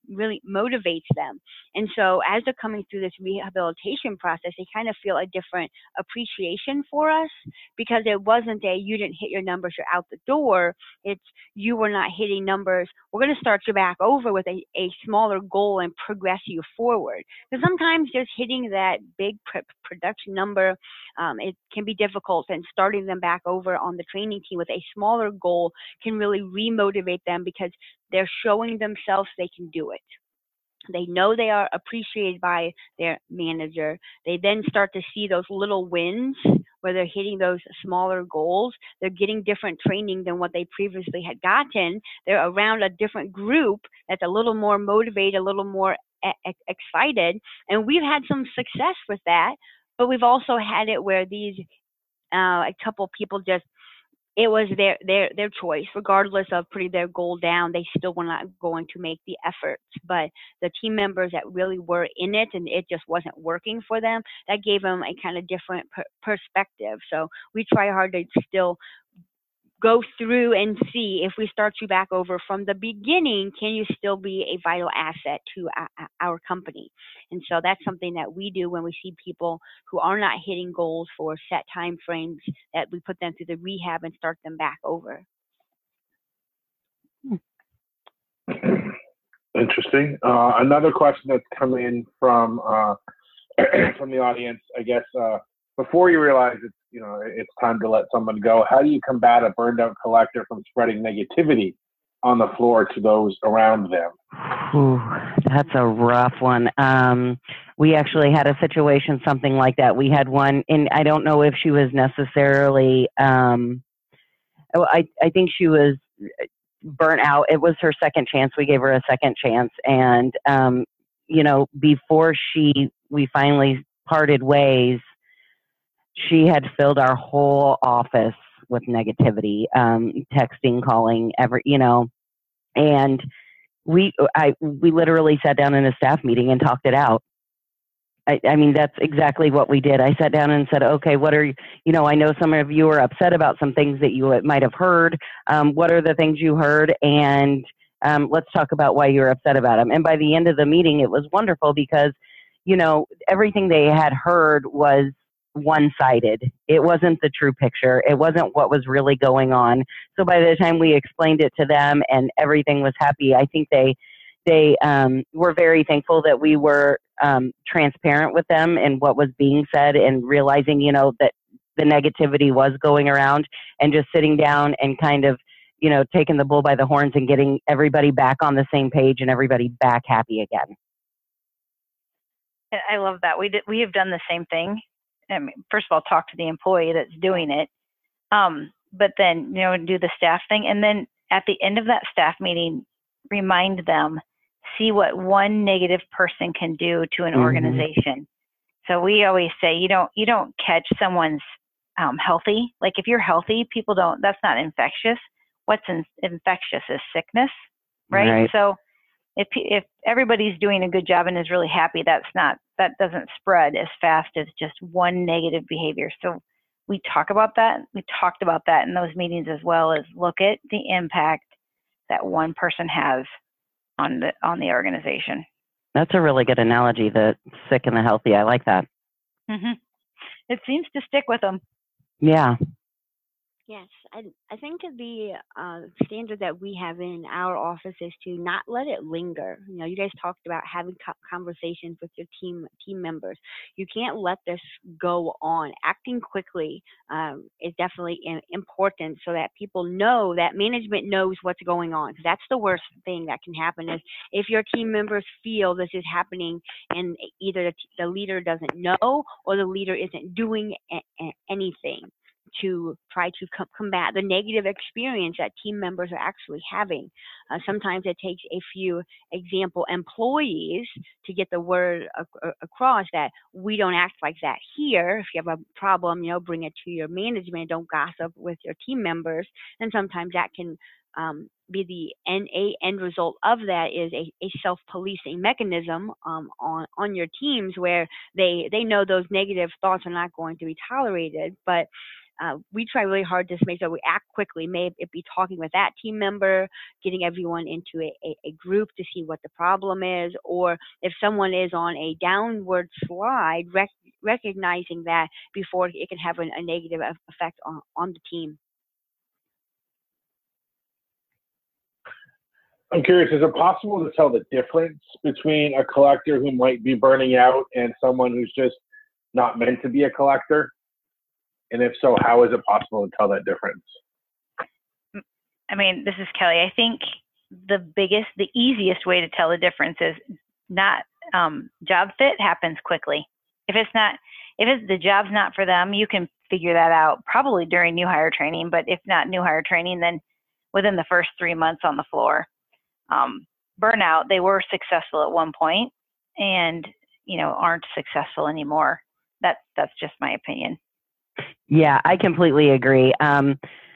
S2: really motivates them. And so as they're coming through this rehabilitation process, they kind of feel a different appreciation for us, because it wasn't a you didn't hit your numbers, you're out the door. It's you were not hitting numbers. We're going to start you back over with a, a smaller goal and progress you forward. Because sometimes just hitting that big pr- production number, um, it can be difficult, and starting them back over on the training team with a smaller goal can really remotivate them, because they're showing themselves they can do it. They know they are appreciated by their manager. They then start to see those little wins where they're hitting those smaller goals. They're getting different training than what they previously had gotten. They're around a different group that's a little more motivated, a little more e- excited. And we've had some success with that, but we've also had it where these, uh, a couple people just, it was their, their, their choice, regardless of putting their goal down, they still were not going to make the efforts. But the team members that really were in it and it just wasn't working for them, that gave them a kind of different per- perspective. So we try hard to still go through and see, if we start you back over from the beginning, can you still be a vital asset to our company? And so that's something that we do when we see people who are not hitting goals for set time frames, that we put them through the rehab and start them back over.
S1: Interesting. Uh, another question that's come in from uh, from the audience, I guess, uh, before you realize it's, you know, it's time to let someone go, how do you combat a burned out collector from spreading negativity on the floor to those around them?
S4: Ooh, that's a rough one. Um, we actually had a situation, something like that. We had one, and I don't know if she was necessarily, um, I, I think she was burnt out. It was her second chance. We gave her a second chance. And, um, you know, before she, we finally parted ways, she had filled our whole office with negativity, um, texting, calling, every, you know, and we, I, we literally sat down in a staff meeting and talked it out. I, I mean, that's exactly what we did. I sat down and said, okay, what are you, you know, I know some of you are upset about some things that you might have heard. Um, what are the things you heard? And um, let's talk about why you're upset about them. And by the end of the meeting, it was wonderful, because, you know, everything they had heard was one-sided. It wasn't the true picture. It wasn't what was really going on. So by the time we explained it to them and everything was happy, I think they they um, were very thankful that we were um, transparent with them and what was being said, and realizing, you know, that the negativity was going around, and just sitting down and kind of, you know, taking the bull by the horns and getting everybody back on the same page and everybody back happy again.
S3: I love that. We did, we have done the same thing. I mean, first of all, talk to the employee that's doing it, um, but then, you know, do the staff thing. And then at the end of that staff meeting, remind them, see what one negative person can do to an mm-hmm. organization. So we always say, you don't, you don't catch someone's um, healthy. Like if you're healthy, people don't, that's not infectious. What's in, infectious is sickness, right? right? So if if everybody's doing a good job and is really happy, that's not, that doesn't spread as fast as just one negative behavior. So we talk about that. We talked about that in those meetings, as well as look at the impact that one person has on the on the organization.
S4: That's a really good analogy, the sick and the healthy. I like that.
S3: Mm-hmm. It seems to stick with them.
S4: Yeah.
S2: Yes, I, I think the uh, standard that we have in our office is to not let it linger. You know, you guys talked about having co- conversations with your team team members. You can't let this go on. Acting quickly um, is definitely in, important, so that people know, that management knows what's going on. Because that's the worst thing that can happen, is if your team members feel this is happening and either the, the leader doesn't know or the leader isn't doing a- a- anything to try to com- combat the negative experience that team members are actually having. Uh, sometimes it takes a few example employees to get the word ac- across that we don't act like that here. If you have a problem, you know, bring it to your management. Don't gossip with your team members. And sometimes that can um, be the end, a end result of that is a, a self-policing mechanism um, on, on your teams, where they, they know those negative thoughts are not going to be tolerated. But uh, we try really hard to make sure we act quickly. Maybe it be talking with that team member, getting everyone into a, a, a group to see what the problem is, or if someone is on a downward slide, rec- recognizing that before it can have an, a negative effect on, on the team.
S1: I'm curious, is it possible to tell the difference between a collector who might be burning out and someone who's just not meant to be a collector? And if so, how is it possible to tell that difference?
S3: I mean, this is Kelly. I think the biggest, the easiest way to tell the difference is not um, job fit happens quickly. If it's not, if it's, the job's not for them, you can figure that out probably during new hire training. But if not new hire training, then within the first three months on the floor. Um, burnout, they were successful at one point and, you know, aren't successful anymore. That, that's just my opinion.
S4: Yeah, I completely agree. Um,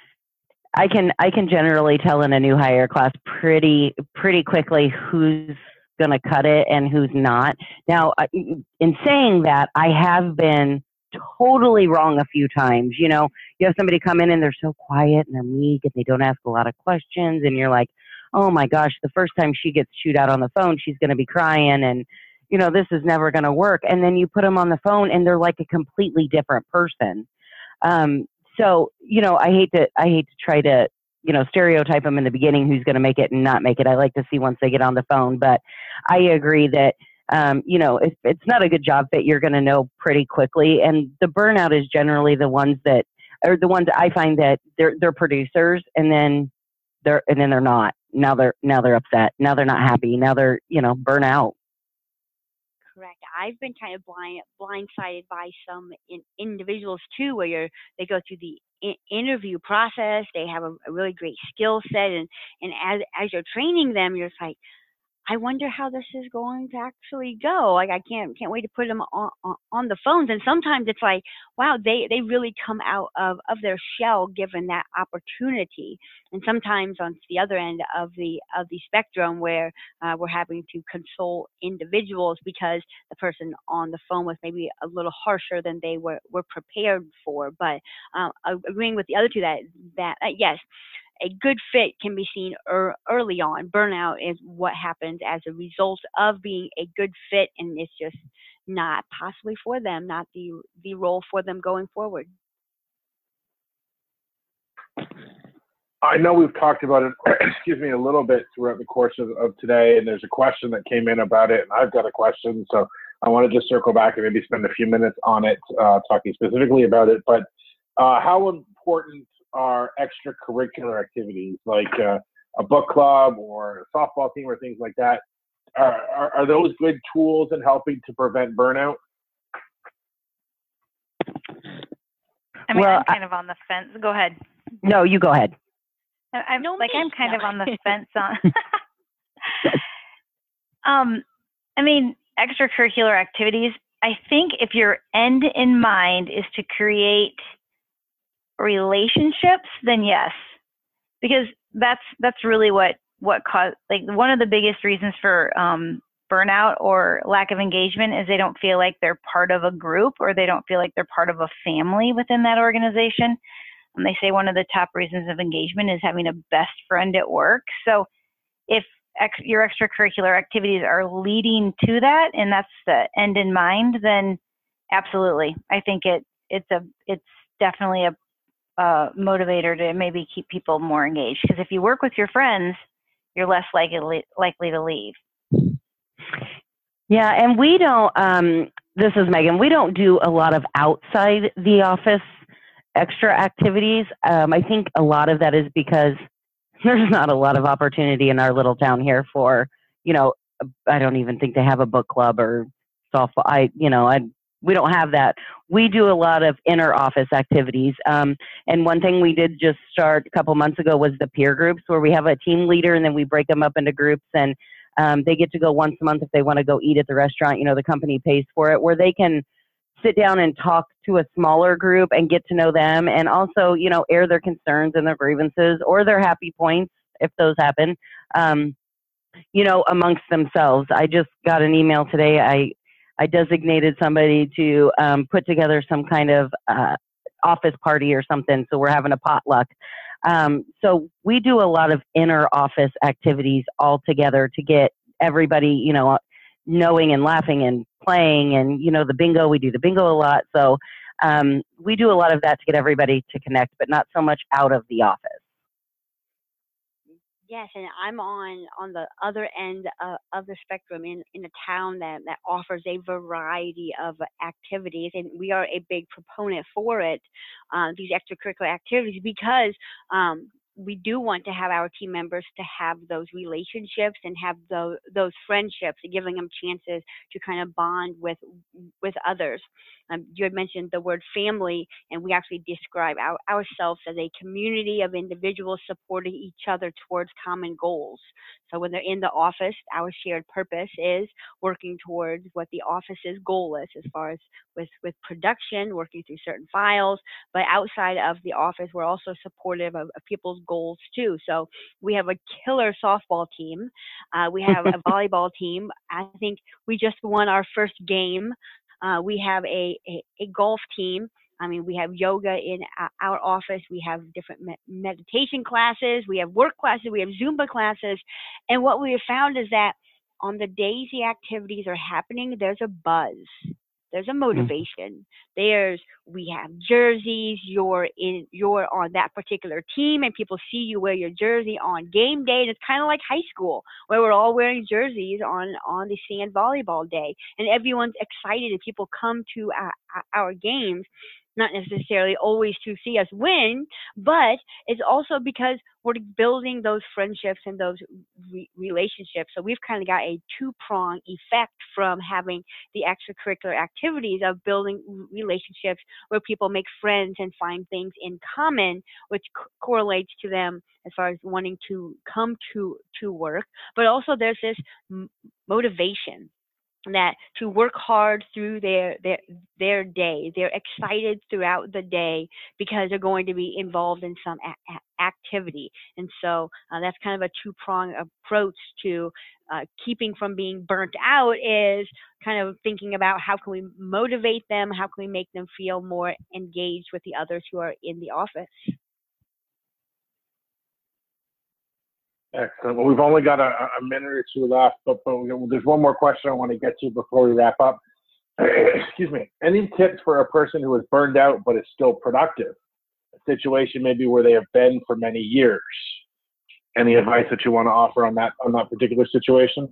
S4: I can I can generally tell in a new hire class pretty pretty quickly who's going to cut it and who's not. Now, in saying that, I have been totally wrong a few times. You know, you have somebody come in and they're so quiet and they're meek and they don't ask a lot of questions, and you're like, oh my gosh, the first time she gets chewed out on the phone, she's going to be crying, and you know, this is never going to work. And then you put them on the phone and they're like a completely different person. Um, so, you know, I hate to, I hate to try to, you know, stereotype them in the beginning who's going to make it and not make it. I like to see once they get on the phone, but I agree that, um, you know, if it's not a good job fit, you're going to know pretty quickly. And the burnout is generally the ones that are the ones I find that they're, they're producers and then they're, and then they're not. Now they're, now they're upset. Now they're not happy. Now they're, you know, burnt out.
S2: Correct. I've been kind of blind blindsided by some in, individuals too, where you're, they go through the in, interview process. They have a, a really great skill set, and and as as you're training them, you're just like, I wonder how this is going to actually go. Like I can't can't wait to put them on, on, on the phones. And sometimes it's like, wow, they, they really come out of, of their shell given that opportunity. And sometimes on the other end of the of the spectrum, where uh, we're having to console individuals because the person on the phone was maybe a little harsher than they were, were prepared for. But uh, agreeing with the other two that that uh, yes. A good fit can be seen er, early on. Burnout is what happens as a result of being a good fit, and it's just not possibly for them, not the the role for them going forward.
S1: I know we've talked about it, excuse me, a little bit throughout the course of, of today, and there's a question that came in about it, and I've got a question, so I want to just circle back and maybe spend a few minutes on it, uh, talking specifically about it. But uh, how important are extracurricular activities like uh, a book club or a softball team or things like that? Are, are, are those good tools in helping to prevent burnout?
S3: I mean,
S4: Well,
S3: I'm kind of on the fence. Go ahead.
S4: No, you go ahead.
S3: I'm
S2: No,
S3: like
S2: me.
S3: I'm kind
S2: No.
S3: of on the fence on. um, I mean, extracurricular activities. I think if your end in mind is to create relationships, then yes, because that's that's really what what caused, like, one of the biggest reasons for um, burnout or lack of engagement is they don't feel like they're part of a group, or they don't feel like they're part of a family within that organization. And they say one of the top reasons of engagement is having a best friend at work. So if ex your extracurricular activities are leading to that, and that's the end in mind, then absolutely, I think it it's a it's definitely a uh, motivator to maybe keep people more engaged. Because if you work with your friends, you're less likely likely to leave.
S4: Yeah, and we don't, um, this is Megan, we don't do a lot of outside the office extra activities. Um, I think a lot of that is because there's not a lot of opportunity in our little town here for, you know, I don't even think they have a book club or softball. I, you know, I, we don't have that. We do a lot of inner office activities. Um, and one thing we did just start a couple months ago was the peer groups, where we have a team leader and then we break them up into groups, and um, they get to go once a month if they want to go eat at the restaurant. You know, the company pays for it, where they can sit down and talk to a smaller group and get to know them, and also, you know, air their concerns and their grievances or their happy points, if those happen, um, you know, amongst themselves. I just got an email today. I, I designated somebody to um, put together some kind of uh, office party or something, so we're having a potluck. Um, so we do a lot of inner office activities all together to get everybody, you know, knowing and laughing and playing, and, you know, the bingo, we do the bingo a lot. So um, we do a lot of that to get everybody to connect, but not so much out of the office.
S2: Yes, and I'm on on the other end uh, of the spectrum in in a town that that offers a variety of activities, and we are a big proponent for it, uh, these extracurricular activities, because um, we do want to have our team members to have those relationships and have those those friendships, and giving them chances to kind of bond with with others. Um, you had mentioned the word family, and we actually describe our, ourselves as a community of individuals supporting each other towards common goals. So when they're in the office, our shared purpose is working towards what the office's goal is, as far as with, with production, working through certain files. But outside of the office, we're also supportive of, of people's goals too. So we have a killer softball team. Uh, we have a volleyball team. I think we just won our first game. Uh, we have a, a, a golf team. I mean, we have yoga in our office. We have different me meditation classes. We have work classes. We have Zumba classes. And what we have found is that on the days the activities are happening, there's a buzz. There's a motivation. There's, we have jerseys. You're in, you're on that particular team, and people see you wear your jersey on game day. And it's kind of like high school, where we're all wearing jerseys on, on the sand volleyball day. And everyone's excited, and people come to our, our games, not necessarily always to see us win, but it's also because we're building those friendships and those re relationships. So we've kind of got a two-prong effect from having the extracurricular activities of building relationships where people make friends and find things in common, which co correlates to them as far as wanting to come to, to work. But also there's this m motivation that to work hard through their their their day. They're excited throughout the day because they're going to be involved in some a a activity. And so uh, that's kind of a two-pronged approach to uh, keeping from being burnt out, is kind of thinking about how can we motivate them, how can we make them feel more engaged with the others who are in the office.
S1: Excellent. Well, we've only got a, a minute or two left, but, but there's one more question I want to get to before we wrap up. Excuse me. Any tips for a person who is burned out but is still productive? A situation maybe where they have been for many years. Any advice that you want to offer on that on that particular situation?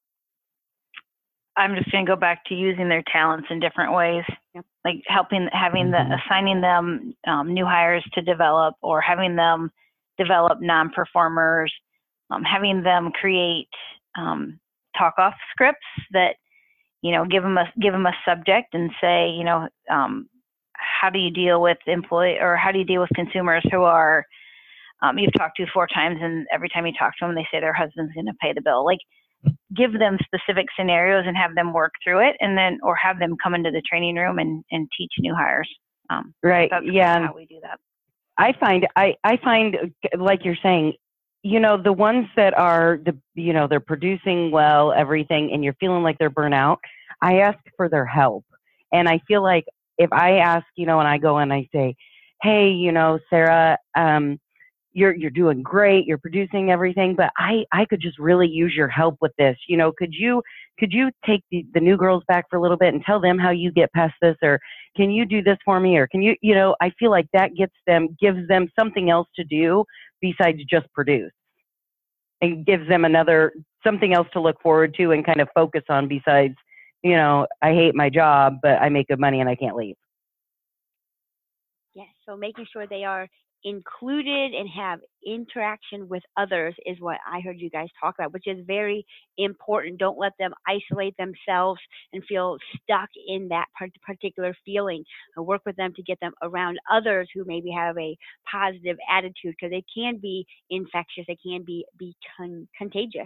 S3: I'm just going to go back to using their talents in different ways, yep. Like helping, having the, assigning them um, new hires to develop, or having them develop non-performers. Um, having them create um, talk-off scripts that, you know, give them a give them a subject and say, you know, um, how do you deal with employee, or how do you deal with consumers who are um, you've talked to four times, and every time you talk to them, they say their husband's going to pay the bill. Like, give them specific scenarios and have them work through it, and then, or have them come into the training room and and teach new hires. Um,
S4: right.
S3: That's
S4: yeah.
S3: how we do that.
S4: I find I I find like you're saying, you know, the ones that are, the you know, they're producing well, everything, and you're feeling like they're burnt out, I ask for their help. And I feel like if I ask, you know, and I go and I say, hey, you know, Sarah, um, you're, you're doing great, you're producing everything, but I, I could just really use your help with this. You know, could you, could you take the, the new girls back for a little bit and tell them how you get past this? Or can you do this for me? Or can you, you know, I feel like that gets them, gives them something else to do besides just produce, and gives them another, something else to look forward to and kind of focus on besides, you know, I hate my job, but I make good money and I can't leave.
S2: Yes, so making sure they are included and have interaction with others is what I heard you guys talk about, which is very important. Don't let them isolate themselves and feel stuck in that particular feeling. And work with them to get them around others who maybe have a positive attitude, because they can be infectious, they can be, be con contagious.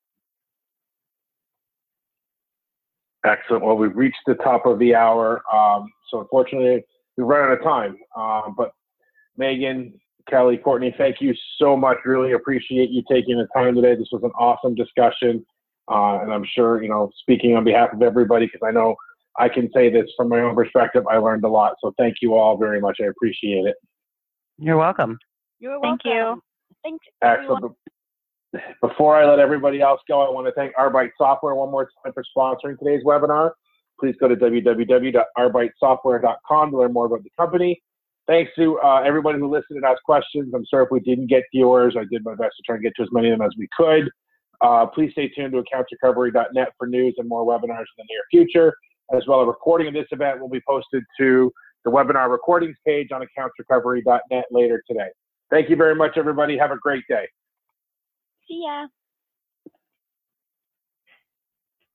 S1: Excellent. Well, we've reached the top of the hour, um, so unfortunately we've run out of time. Uh, but Megan, Kelly, Courtney, thank you so much. Really appreciate you taking the time today. This was an awesome discussion, uh, and I'm sure, you know, speaking on behalf of everybody, because I know I can say this from my own perspective. I learned a lot. So thank you all very much. I appreciate it.
S4: You're welcome.
S2: You're
S3: Thank
S2: welcome.
S3: you.
S2: Thanks, everyone.
S1: Excellent. Before I let everybody else go, I want to thank Arbite Software one more time for sponsoring today's webinar. Please go to w w w dot arbite software dot com to learn more about the company. Thanks to uh, everybody who listened and asked questions. I'm sorry if we didn't get to yours. I did my best to try and get to as many of them as we could. Uh, please stay tuned to accounts recovery dot net for news and more webinars in the near future. As well, a recording of this event will be posted to the webinar recordings page on accounts recovery dot net later today. Thank you very much, everybody. Have a great day.
S2: See ya.